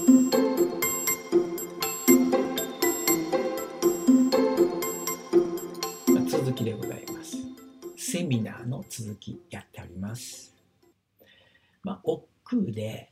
続きでございます。セミナーの続きやっております。億劫で、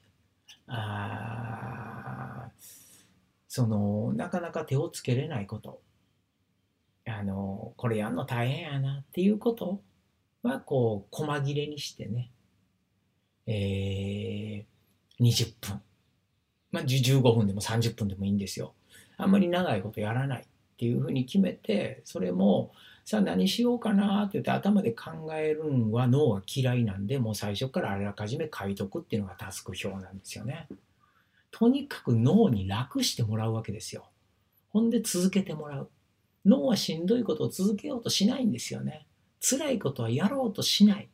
なかなか手をつけれないこと、これやんの大変やなっていうことは、細切れにしてね、20分、15分でも30分でもいいんですよ。あんまり長いことやらないっていうふうに決めて、それも、さあ何しようかなって言って頭で考えるんは脳が嫌いなんで、もう最初からあらかじめ書いとくっていうのがタスク表なんですよね。とにかく脳に楽してもらうわけですよ。ほんで続けてもらう。脳はしんどいことを続けようとしないんですよね。辛いことはやろうとしない。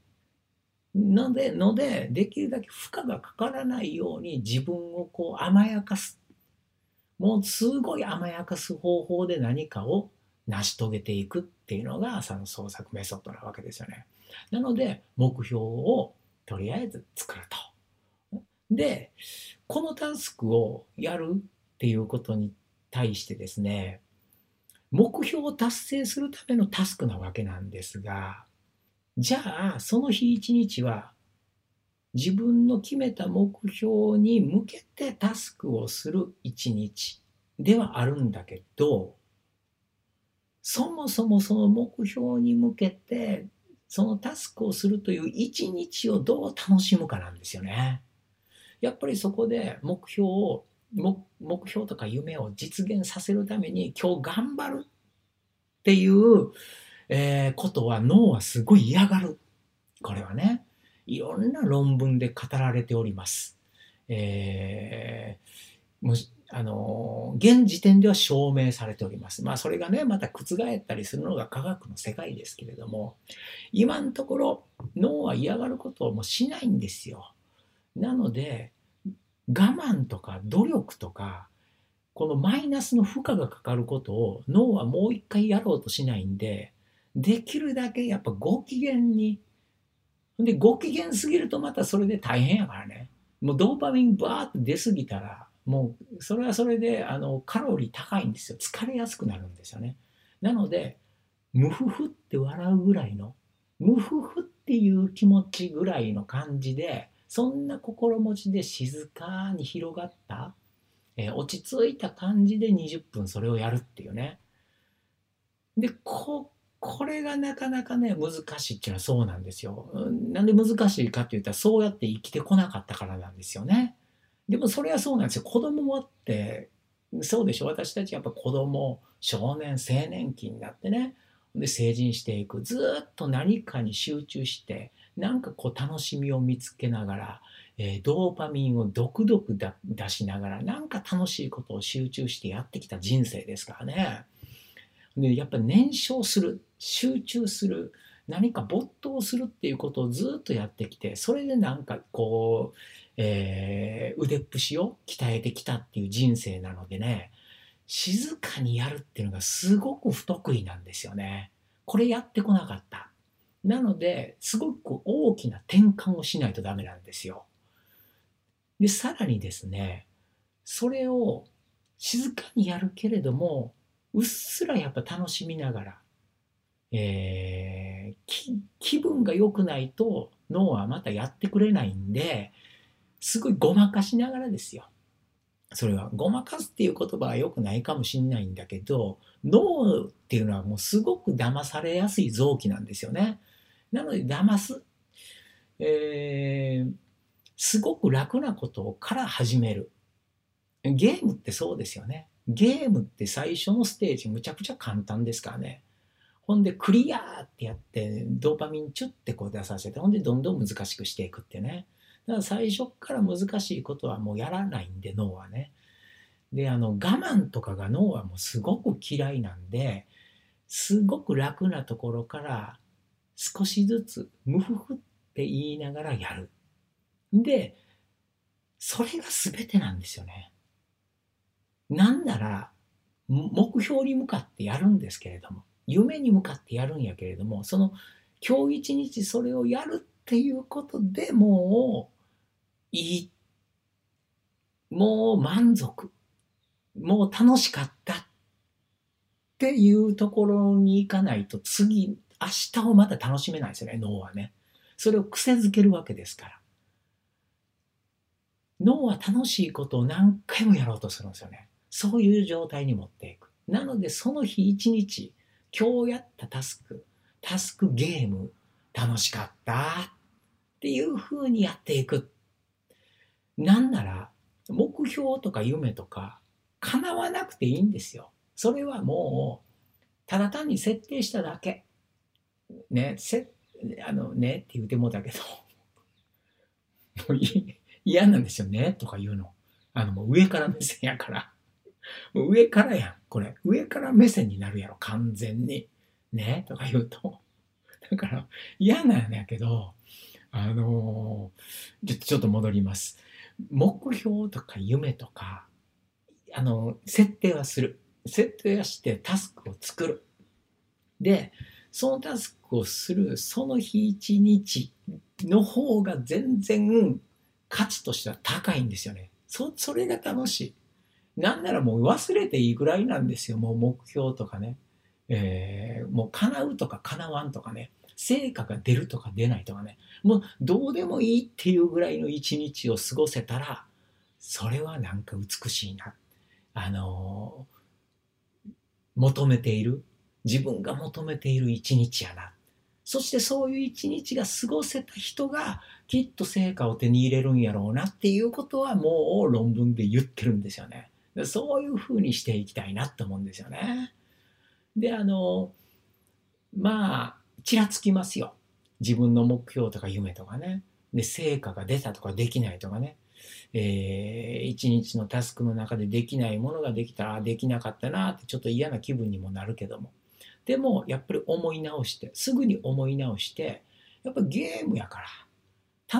ので、できるだけ負荷がかからないように自分を甘やかす。もうすごい甘やかす方法で何かを成し遂げていくっていうのがその創作メソッドなわけですよね。なので、目標をとりあえず作ると。で、このタスクをやるっていうことに対してですね、目標を達成するためのタスクなわけなんですが、じゃあその日一日は自分の決めた目標に向けてタスクをする一日ではあるんだけど、そもそもその目標に向けてそのタスクをするという一日をどう楽しむかなんですよね。やっぱりそこで目標とか夢を実現させるために今日頑張るっていう、ことは脳はすごい嫌がる。これはね、いろんな論文で語られております。もう現時点では証明されております。それがね、また覆ったりするのが科学の世界ですけれども、今のところ脳は嫌がることをもうしないんですよ。なので、我慢とか努力とか、このマイナスの負荷がかかることを脳はもう一回やろうとしないんで、できるだけやっぱご機嫌に、で、ご機嫌すぎるとまたそれで大変やからね。もうドーパミンバーって出すぎたら、もうそれはそれでカロリー高いんですよ。疲れやすくなるんですよね。なので、ムフフって笑うぐらいの、ムフフっていう気持ちぐらいの感じで、そんな心持ちで静かに広がった、落ち着いた感じで20分それをやるっていうね。で、これがなかなかね、難しいっていうのはそうなんですよ。なんで難しいかって言ったら、そうやって生きてこなかったからなんですよね。でもそれはそうなんですよ。子供もって、そうでしょ。私たちやっぱ子供、少年、青年期になってね、で成人していく。ずっと何かに集中して、なんか楽しみを見つけながら、ドーパミンを毒々出しながら、なんか楽しいことを集中してやってきた人生ですからね。で、やっぱり燃焼する、集中する、何か没頭するっていうことをずっとやってきて、それでなんか腕っぷしを鍛えてきたっていう人生なのでね、静かにやるっていうのがすごく不得意なんですよね。これやってこなかった。なので、すごく大きな転換をしないとダメなんですよ。で、さらにですね、それを静かにやるけれども、うっすらやっぱ楽しみながら、気分が良くないと脳はまたやってくれないんで、すごいごまかしながらですよ。それはごまかすっていう言葉は良くないかもしれないんだけど、脳っていうのはもうすごく騙されやすい臓器なんですよね。なので騙す。えーすごく楽なことから始める。ゲームってそうですよね。ゲームって最初のステージむちゃくちゃ簡単ですからね。ほんでクリアーってやってドーパミンチュッて出させて、ほんでどんどん難しくしていくってね。だから最初から難しいことはもうやらないんで、脳はね。で、我慢とかが脳はもうすごく嫌いなんで、すごく楽なところから少しずつムフフって言いながらやる。で、それが全てなんですよね。なんなら、目標に向かってやるんですけれども、夢に向かってやるんやけれども、今日一日それをやるっていうことでもういい。 もう満足、もう楽しかったっていうところに行かないと次、明日をまた楽しめないですよね、脳はね。それを癖づけるわけですから。脳は楽しいことを何回もやろうとするんですよね。そういう状態に持っていく。なので、その日一日、今日やったタスクゲーム、楽しかったっていう風にやっていく。なんなら、目標とか夢とか、叶わなくていいんですよ。それはもう、ただ単に設定しただけ。ね、ねって言うてもうたけど、もう嫌なんですよねとか言うの。もう上から目線やから。もう上からやん、これ。上から目線になるやろ、完全に。ねとか言うと。だから嫌なんやけど、ちょっと戻ります。目標とか夢とか、設定はする。設定はしてタスクを作る。で、そのタスクをするその日一日の方が全然価値としては高いんですよね。それが楽しい。なんならもう忘れていいぐらいなんですよ。もう目標とかね。もう叶うとか叶わんとかね。成果が出るとか出ないとかね。もうどうでもいいっていうぐらいの一日を過ごせたら、それはなんか美しいな。あの求めている。自分が求めている一日やな。そしてそういう一日が過ごせた人がきっと成果を手に入れるんやろうなっていうことはもう論文で言ってるんですよね。そういうふうにしていきたいなと思うんですよね。で、まあ、ちらつきますよ。自分の目標とか夢とかね。で、成果が出たとかできないとかね。一日のタスクの中でできないものができたら、できなかったなってちょっと嫌な気分にもなるけども。でも、やっぱり思い直して、すぐに思い直して、やっぱゲームやから、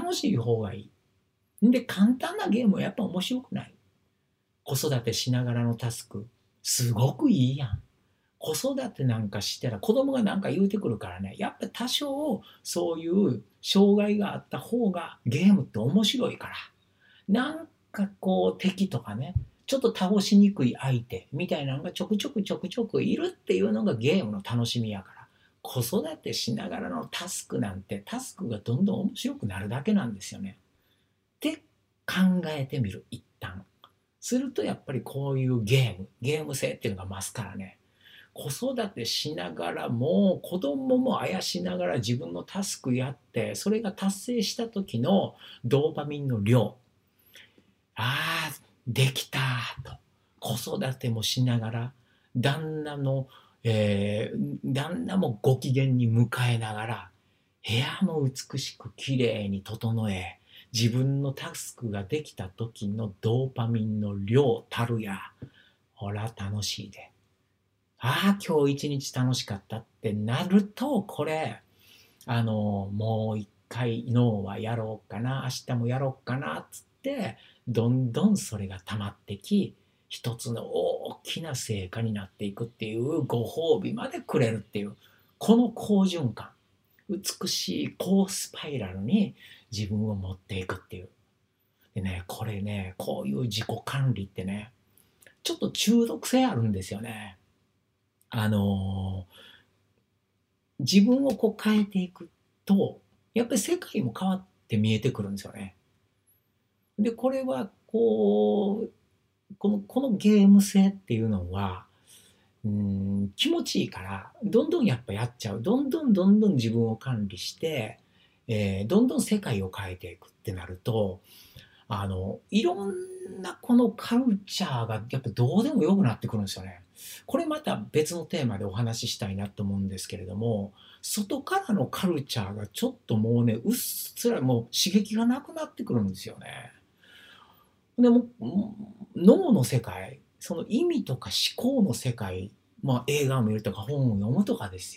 楽しい方がいい。で、簡単なゲームはやっぱ面白くない。子育てしながらのタスク、すごくいいやん。子育てなんかしたら子供がなんか言うてくるからね、やっぱ多少そういう障害があった方がゲームって面白いから。なんかこう敵とかね、ちょっと倒しにくい相手みたいなのがちょくちょくちょくちょくいるっていうのがゲームの楽しみやから。子育てしながらのタスクなんてタスクがどんどん面白くなるだけなんですよね。って考えてみる、一旦。するとやっぱりこういうゲーム性っていうのが増すからね。子育てしながらも子供もあやしながら自分のタスクやってそれが達成した時のドーパミンの量、ああできたと、子育てもしながら旦那の、旦那もご機嫌に迎えながら部屋も美しくきれいに整え、自分のタスクができた時のドーパミンの量たるや、ほら楽しいで、ああ今日一日楽しかったってなると、これもう一回脳はやろうかな、明日もやろうかなっつってどんどんそれが溜まってき、一つの大きな成果になっていくっていうご褒美までくれるっていう、この好循環、美しい高スパイラルに自分を持っていくっていう。でね、これね、こういう自己管理ってね、ちょっと中毒性あるんですよね。あの自分をこう変えていくと、やっぱり世界も変わって見えてくるんですよね。で、これはこう、このゲーム性っていうのは、気持ちいいから、どんどんやっぱやっちゃう。どんどん自分を管理して、どんどん世界を変えていくってなると、いろんなこのカルチャーがやっぱどうでもよくなってくるんですよね。これまた別のテーマでお話ししたいなと思うんですけれども、外からのカルチャーがちょっともうね、うっすらもう刺激がなくなってくるんですよね。でも脳の世界、その意味とか思考の世界、まあ映画を見るとか本を読むとかですよ。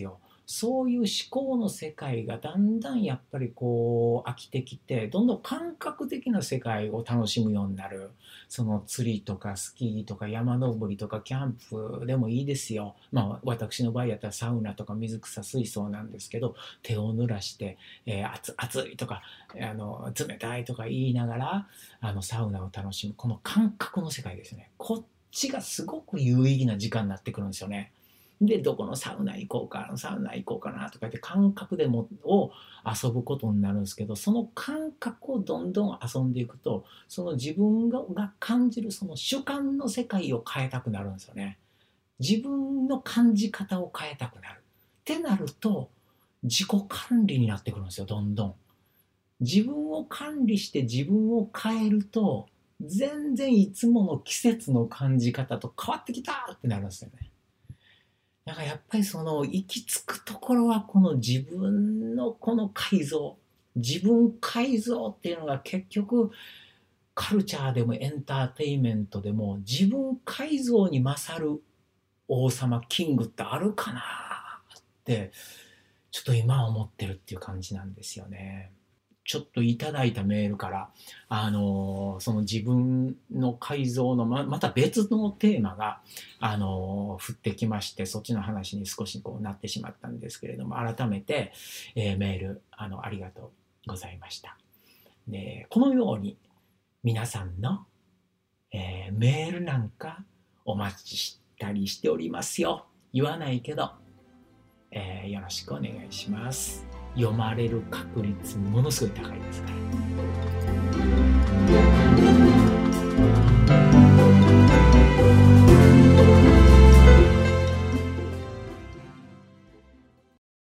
そういう思考の世界がだんだんやっぱりこう飽きてきて、どんどん感覚的な世界を楽しむようになる。その釣りとかスキーとか山登りとかキャンプでもいいですよ。まあ私の場合やったらサウナとか水草水槽なんですけど、手を濡らして、熱いとか冷たいとか言いながらサウナを楽しむ、この感覚の世界ですね。こっちがすごく有意義な時間になってくるんですよね。で、どこのサウナ行こうか、サウナ行こうかなとか言って感覚で遊ぶことになるんですけど、その感覚をどんどん遊んでいくと、その自分が感じるその主観の世界を変えたくなるんですよね。自分の感じ方を変えたくなる。ってなると、自己管理になってくるんですよ、どんどん。自分を管理して自分を変えると、全然いつもの季節の感じ方と変わってきたってなるんですよね。だからやっぱりその行き着くところはこの自分のこの改造、自分改造っていうのが結局カルチャーでもエンターテインメントでも自分改造に勝る王様キングってあるかなってちょっと今思ってるっていう感じなんですよね。ちょっといただいたメールから、その自分の改造のまた別のテーマが、降ってきまして、そっちの話に少しこうなってしまったんですけれども、改めて、メール、ありがとうございました。で、このように皆さんの、メールなんかお待ちしたりしておりますよ。言わないけど、よろしくお願いします。読まれる確率ものすごい高いですから。